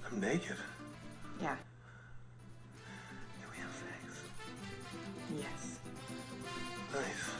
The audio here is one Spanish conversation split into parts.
I'm naked. Yeah. Can we have sex? Yes. Nice.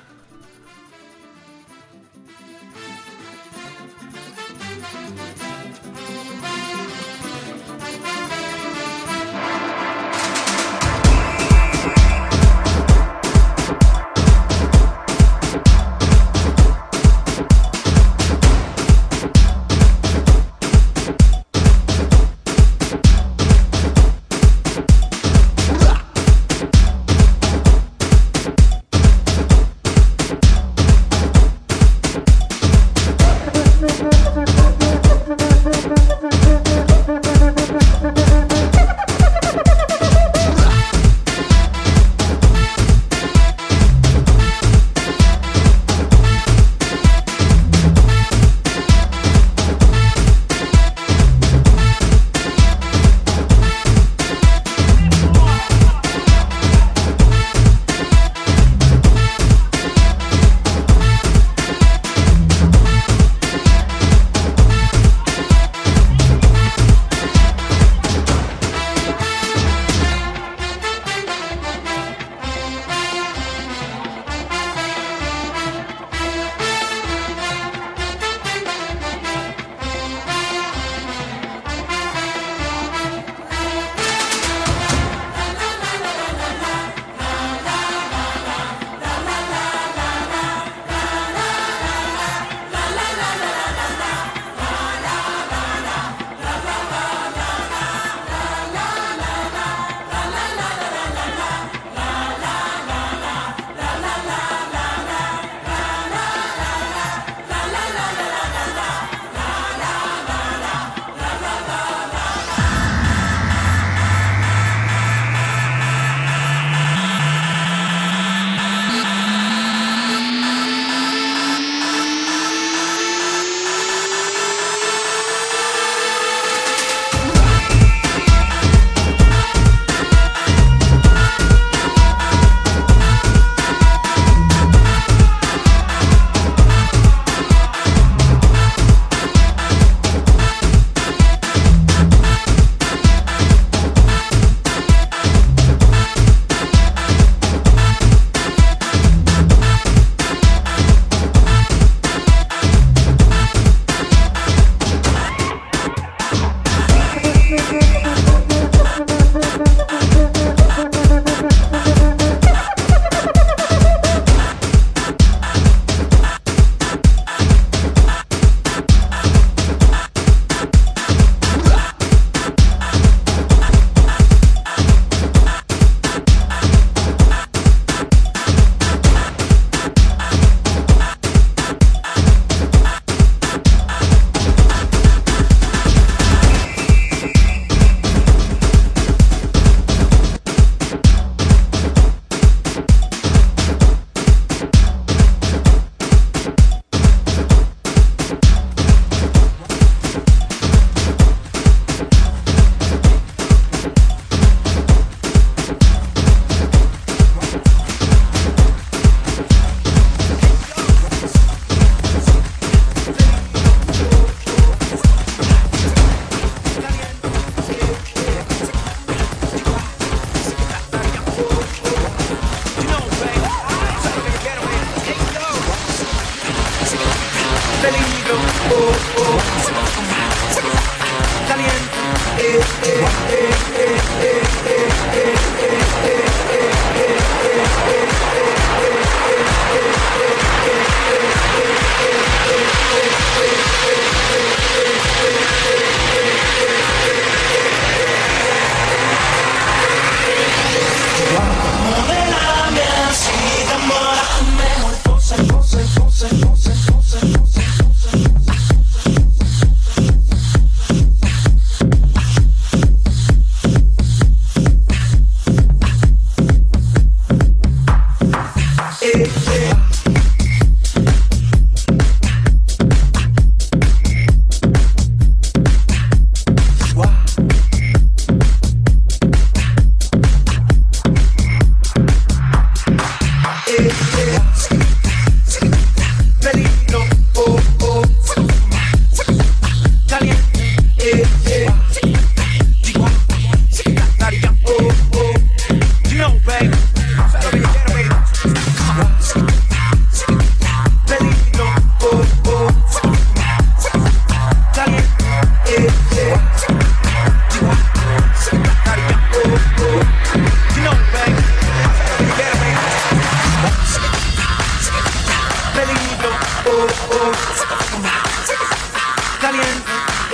Caliente.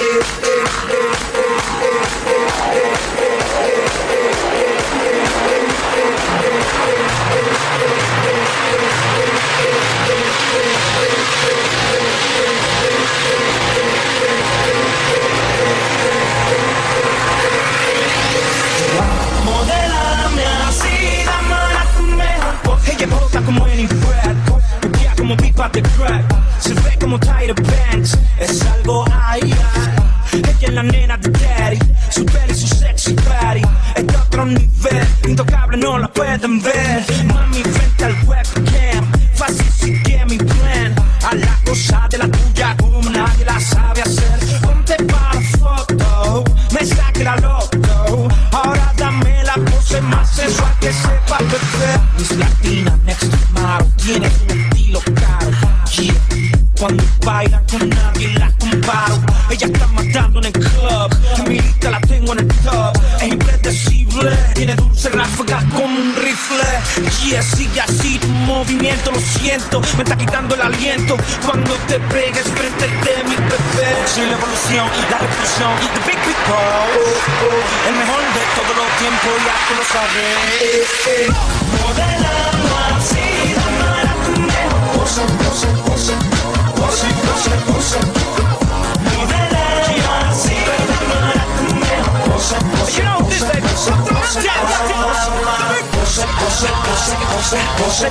Modélame así, dame tu mejor pose. Ella bota como Annie Brad, buquea como pipa de crack, se ve como Tyra Banks, es algo ahí. Ella es la nena de Daddy, su peli, su sexy body, es de otro nivel, intocable, no la pueden ver. Mami, frente al webcam, fácil sigue mi plan. A la cosa de la tuya como nadie la sabe hacer. Ponte para la foto, me saque la loco. Ahora dame la pose más sensual que sepa beber. Miss Latina, next to model, tiene un estilo caro. Yeah. Cuando bailan con nadie la comparo. Ella está matando en el club, mi lista la tengo en el top. Es impredecible, tiene dulce ráfaga como un rifle. Yeah, sigue así tu movimiento, lo siento, me está quitando el aliento. Cuando te pegues frente de mi bebé. Soy la evolución, la revolución, the big people. El mejor de todos los tiempos, ya tú lo sabes. Modelando así, dame tu mejor pose, pose, pose. Pose, pose, pose. Modelando así, dame tu mejor pose, pose. You know this baby, pose, pose, pose, pose, pose, pose, pose,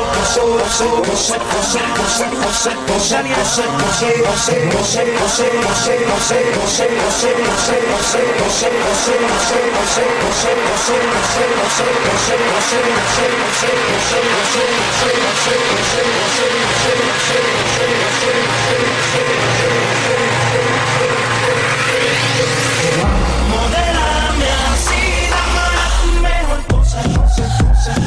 modélame así, dame tu mejor pose, pose, pose.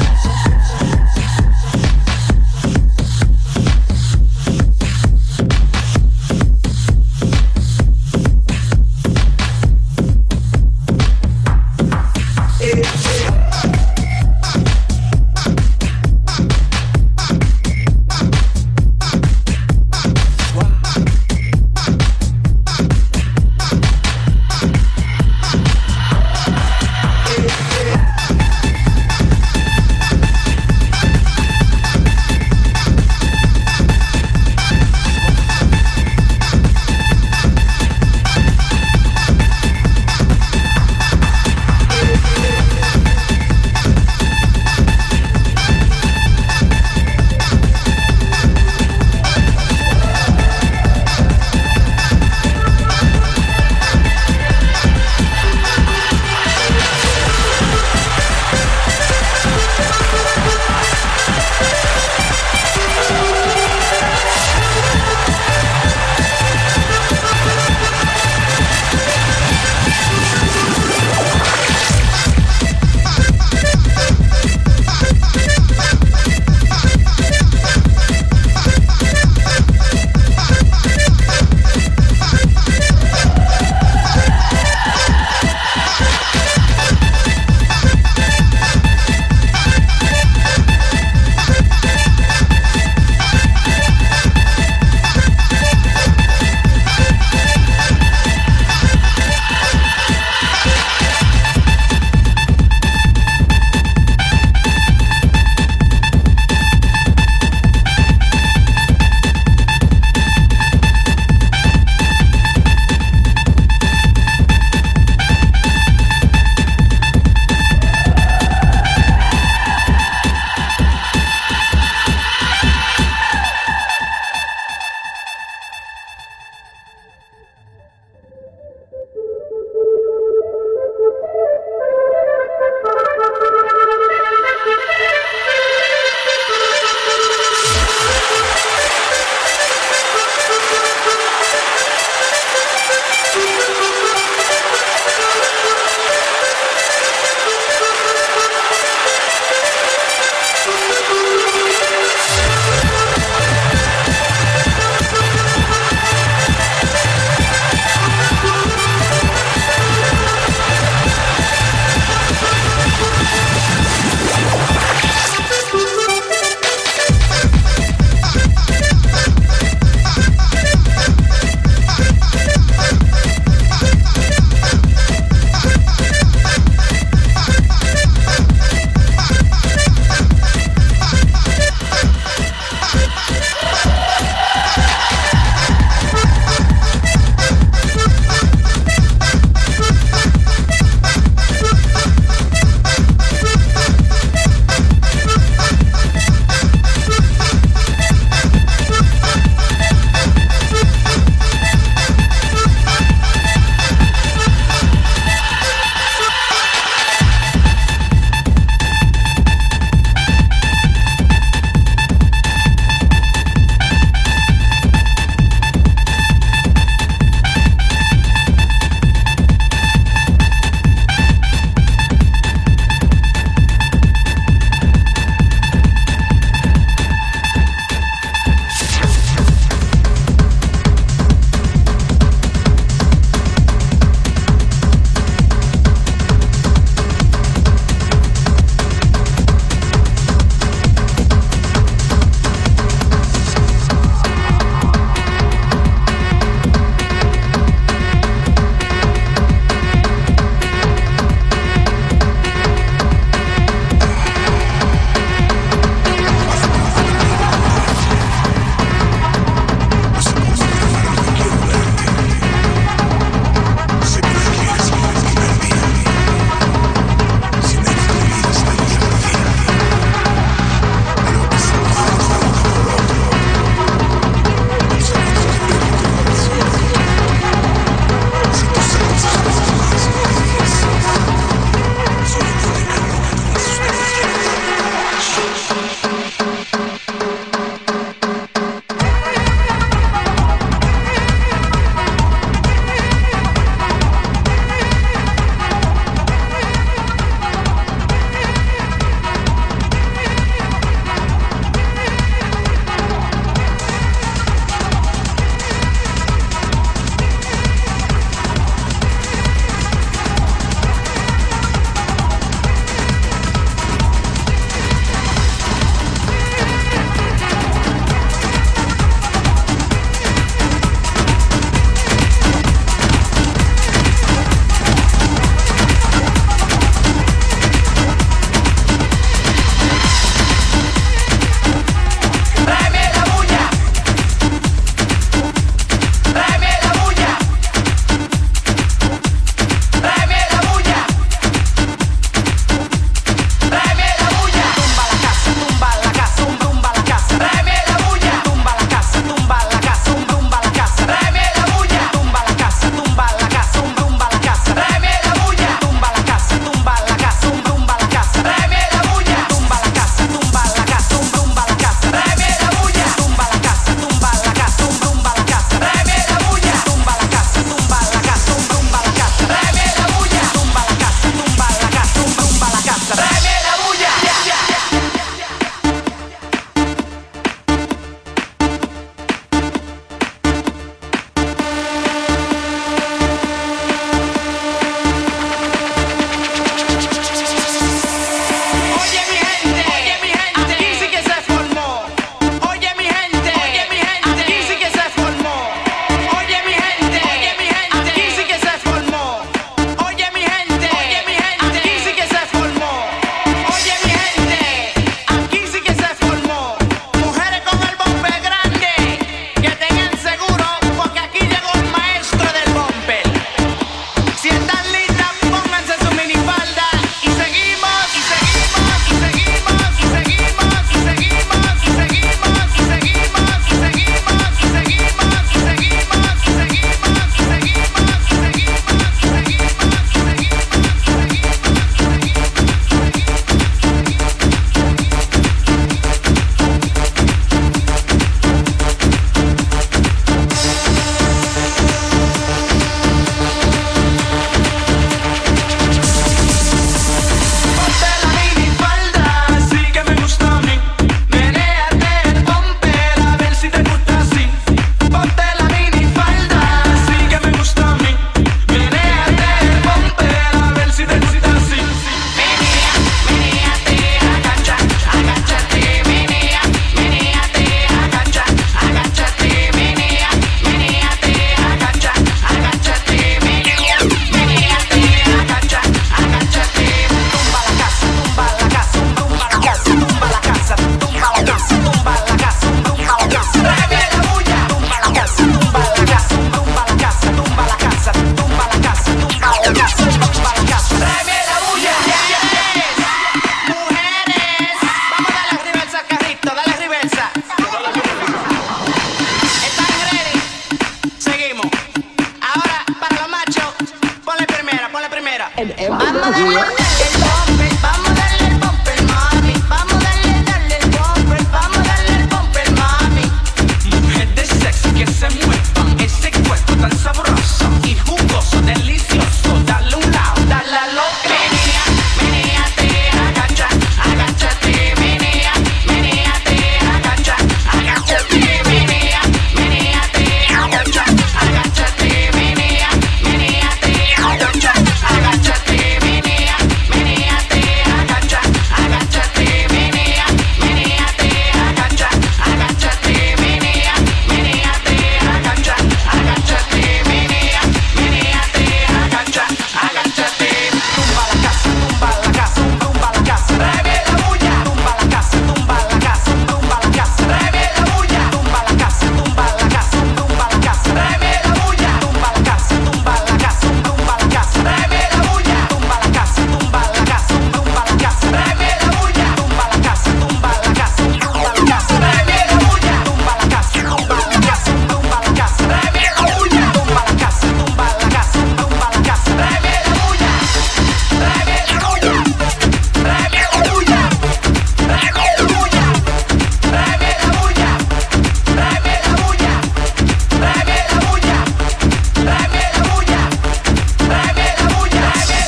And everybody here. Vamos a darle el bumper, mami. Vamos a darle el bumper. Vamos a darle el bumper, mami. Mujeres sexy que se muevan, ese cuerpo tan sabroso y jugoso, delicioso. Dale un lado, dale al otro. Menea, meneate, agacha, agáchate, menea, meneate, agacha, agáchate, menea, meneate, agacha, agáchate, menea, meneate, agacha, agáchate, menea, meneate, agacha, agáchate, menea, meneate, agacha, agáchate, menea, meneate, agacha, agáchate, menea, meneate, agacha, agáchate. Tumba la casa, tumba la casa, mueve la bulla. Tumba la casa, tumba la casa, tumba la casa, mueve la bulla. Tumba la casa, tumba la casa, tumba la casa, mueve la bulla. Tumba la casa, tumba la casa, tumba la casa, mueve la bulla. Tumba la casa, tumba la casa, tumba la casa, mueve la bulla. Tumba la casa, tumba la casa, tumba la casa, mueve la bulla. Tumba la casa, tumba la casa, tumba la casa, mueve la bulla. Tumba la casa, tumba la casa, tumba la casa, mueve la bulla. Mueve la bulla, mueve la bulla, mueve la bulla, mueve la bulla, mueve la bulla, mueve la bulla, mueve la bulla, mueve la bulla,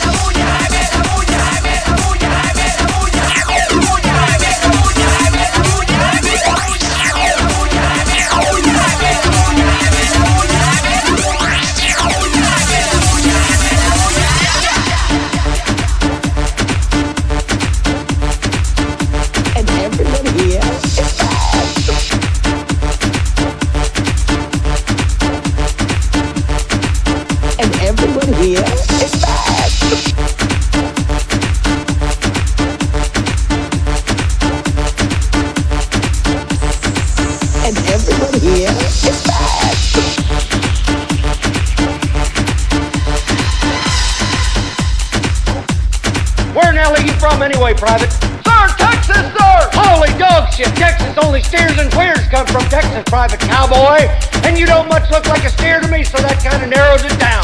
And everybody here is fast. And everybody here is fast. And everybody here is fast. Where in hell are you from anyway, Private? Sir, Texas, sir! Holy dog shit! Texas, only steers and queers come from Texas, Private Cowboy. And you don't much look like a steer to me, so that kind of narrows it down.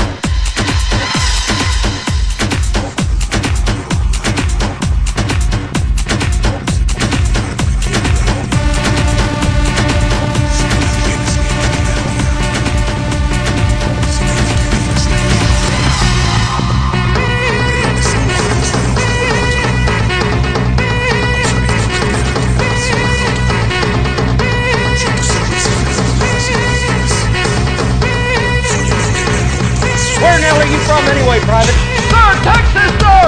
Where in hell are you from anyway, Private? Sir, Texas, sir!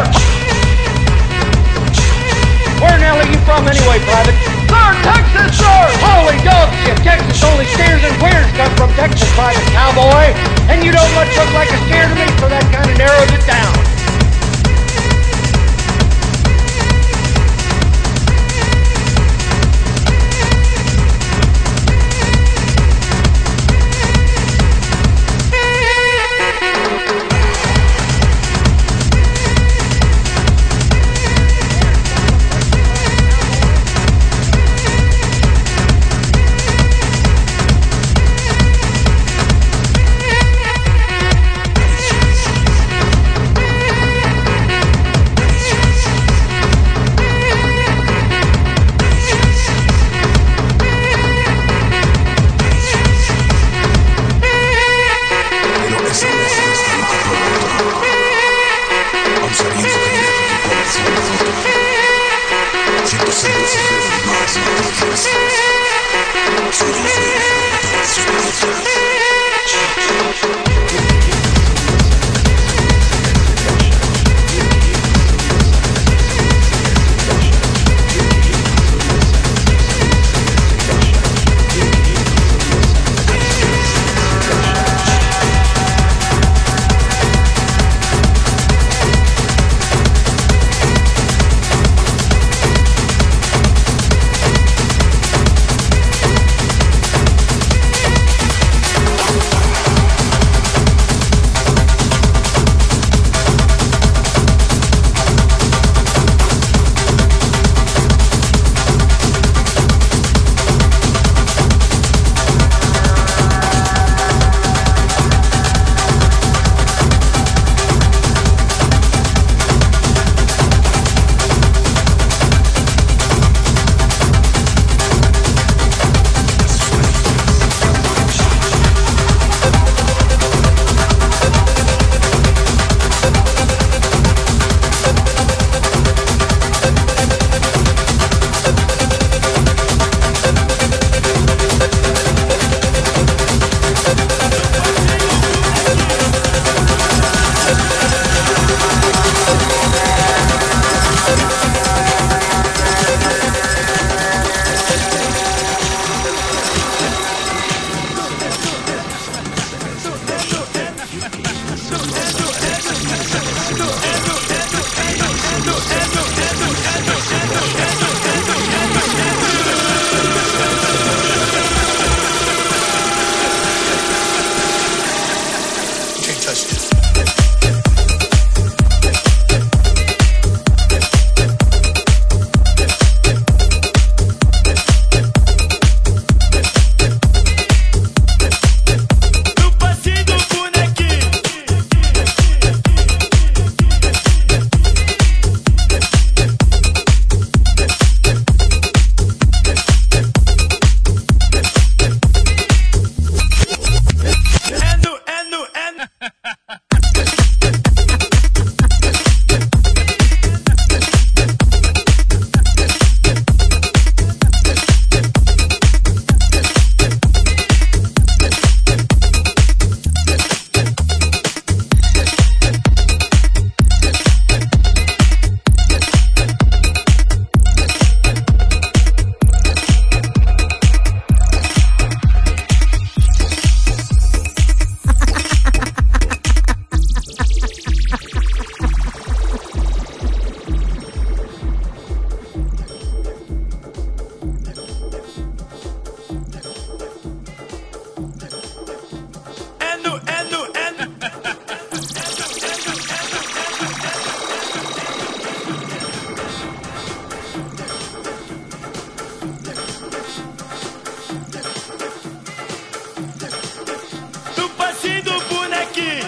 Where in hell are you from anyway, Private? Sir, Texas, sir! Holy dog shit! Texas, only steers and queers come from Texas, Private Cowboy. And you don't much look like a steer to me, so that kind of narrows it down. Do passinho do bonequinho.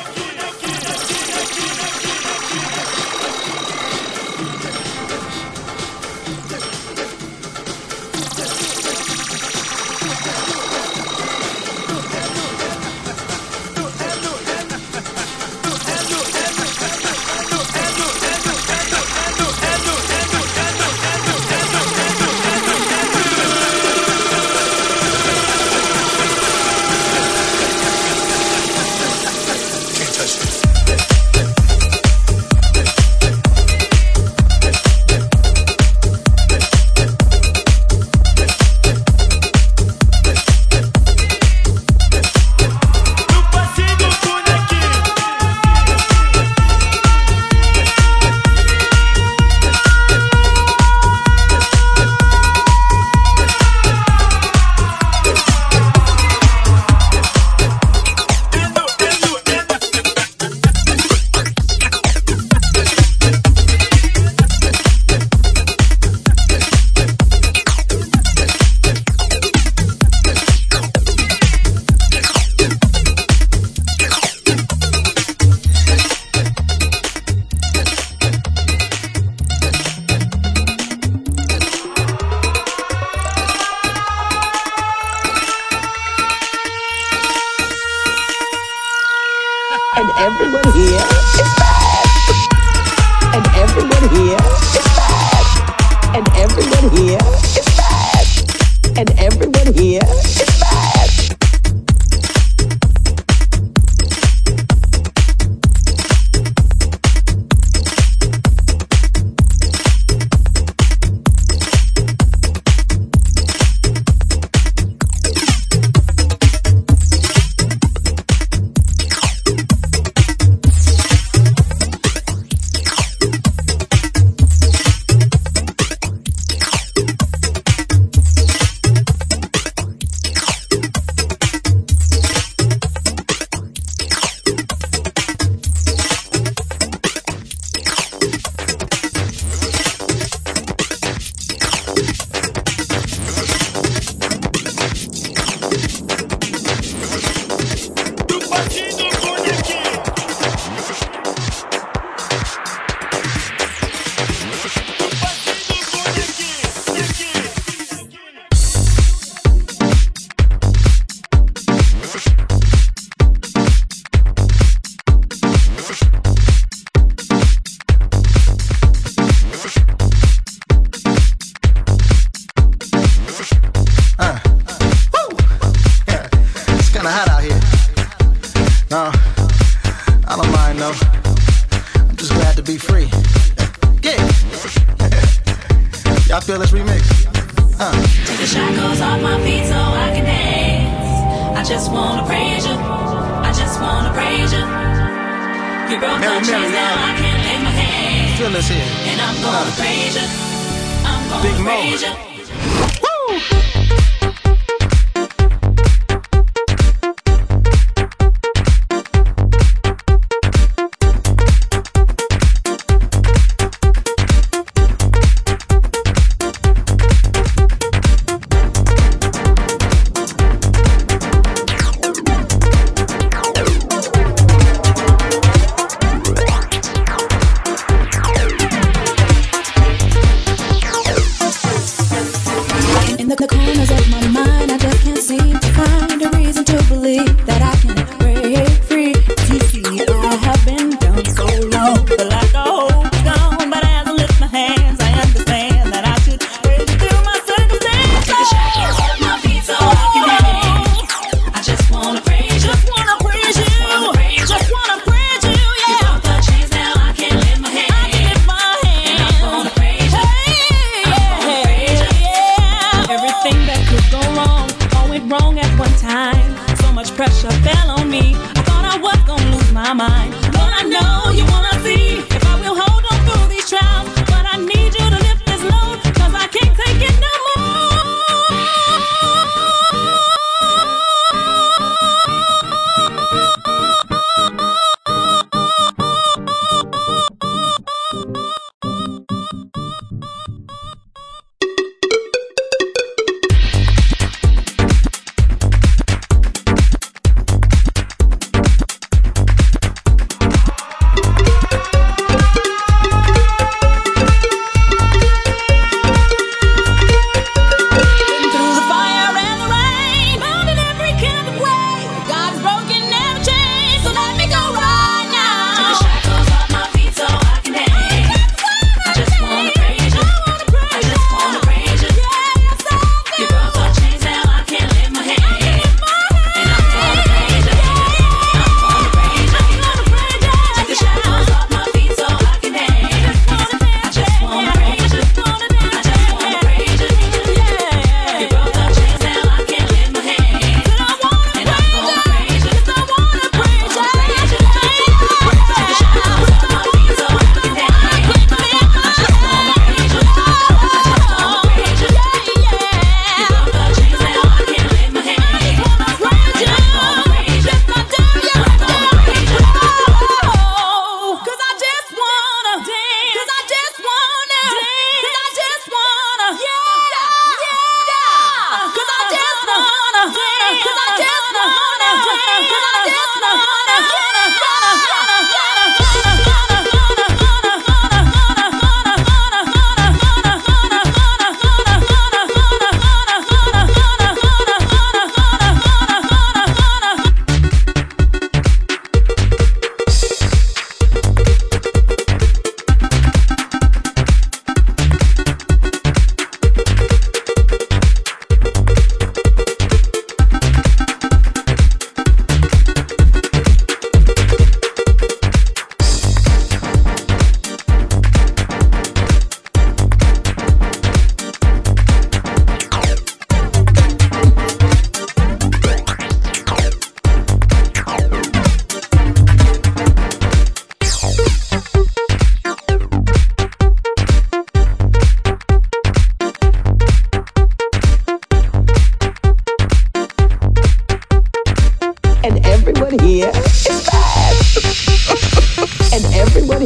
And everyone here is bad. And everyone here is bad. And everyone here is bad. And everyone here is bad. Y'all feel this remix? Take the shackles off my feet so I can dance. I just wanna praise you. I just wanna praise you. You broke the chains, now I can lay my hands. Feel this here. And I'm gonna praise you. I'm gonna praise you. Woo! In the corners of my mind, I just can't seem to find a reason to believe that I can break free. You see, I have been down so long, feel like I hope gone, but as I lift my hands, I understand that I should praise you through my circumstances. Take the shackles off my feet so I can dance. I just wanna praise you. Just wanna praise you. Just wanna praise you, yeah. You broke the chains, now I can lift my hands. I can lift my hands. And I'm gonna praise you. I'm gonna praise you. Everything that could go wrong, all went wrong at one time. So much pressure fell on me. I thought I was gonna lose my mind. Lord, I know you wanna see if I will hold on through these trials. But I need you to lift this load, 'cause I can't take it no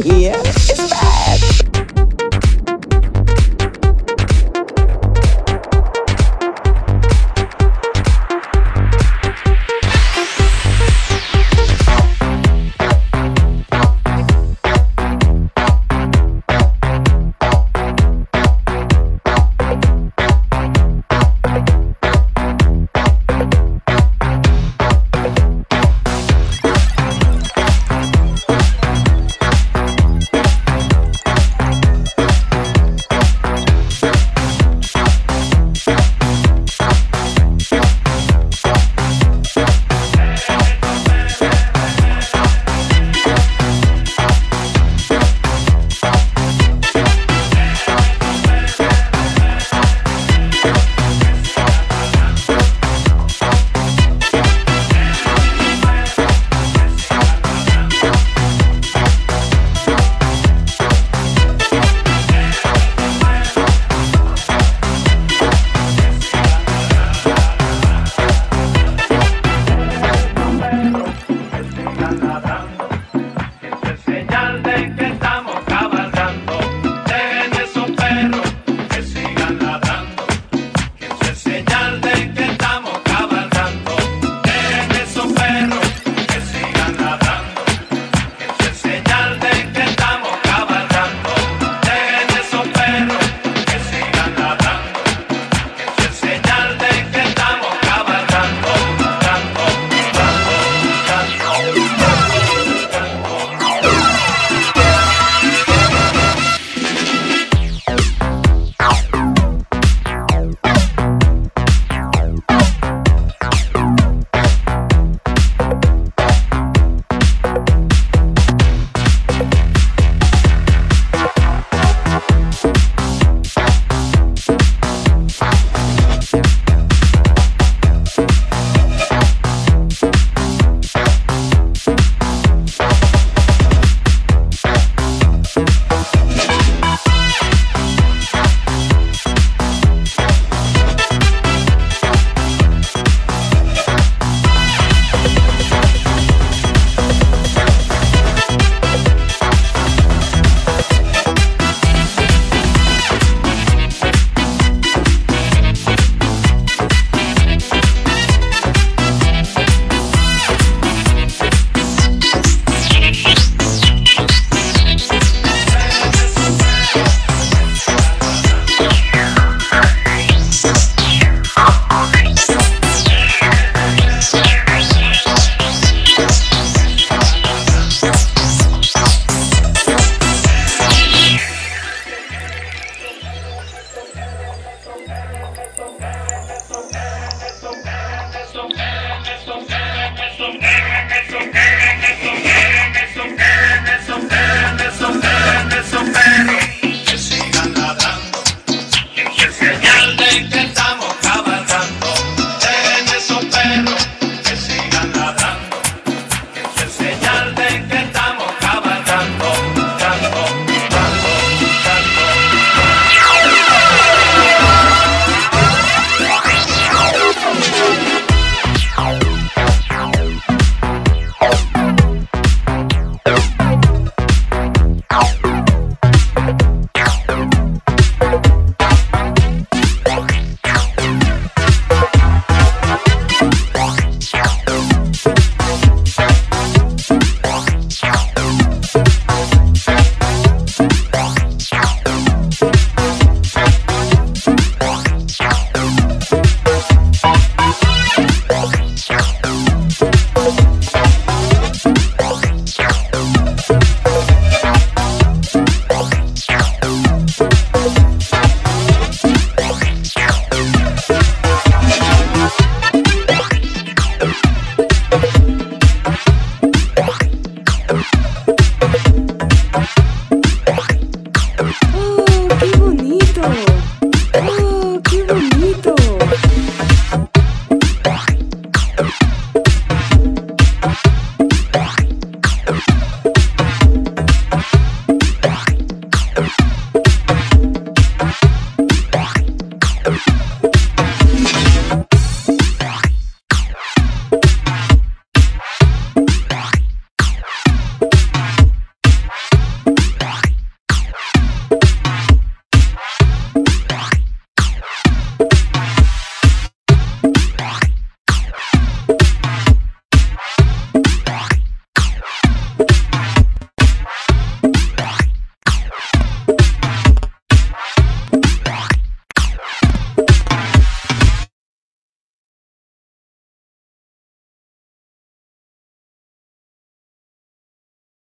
here is